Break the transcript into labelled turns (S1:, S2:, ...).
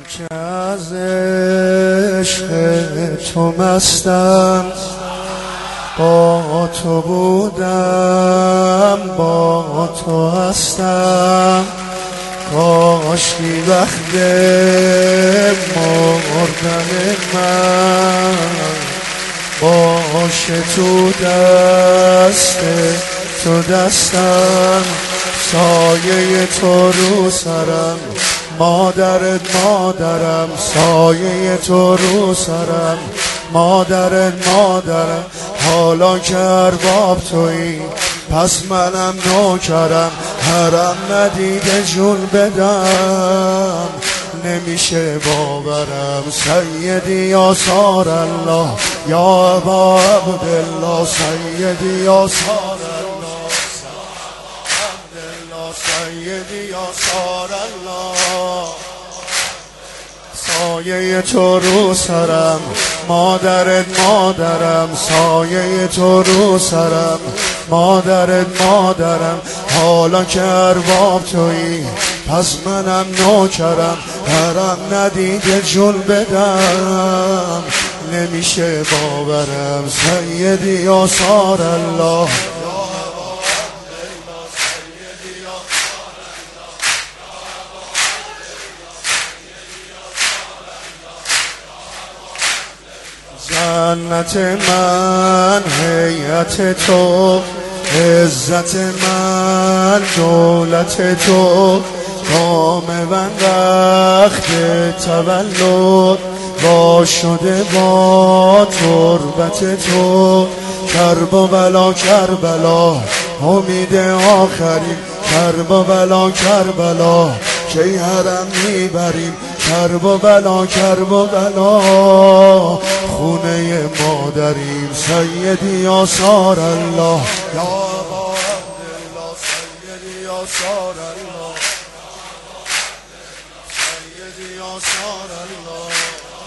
S1: که از عشق تو مستم، با تو بودم با تو هستم. کاشکی وقت مردن من باشه تو دست تو دستم. سایه تو رو سرم مادرت مادرم، سایه تو رو سرم مادرت مادرم. حالا که ارباب تویی پس منم نوکرم، حرم ندیده جون بدم نمیشه باورم. سیدی آثار الله یا ابا عبدالله، سیدی آثار الله عبدالله، سیدی آثار الله. سایه تو رو سرم مادرت مادرم، سایه تو رو سرم مادرت مادرم. حالا که ارباب تویی پس منم نوکرم، حرم ندیده جون بدم نمیشه باورم. سیدی آثار الله جنت من هیئت تو، عزت من دولت تو. کام من وقت تولد وا شده با تربت تو. کرب و بلا کربلا امید آخرین، کرب و بلا کربلا کی حرم میبریم. کرب و بلا کرب و بلا خونه مادریم. سیدی آثار الله یا ابا عبدالله، سیدی آثار الله، سیدی آثار الله.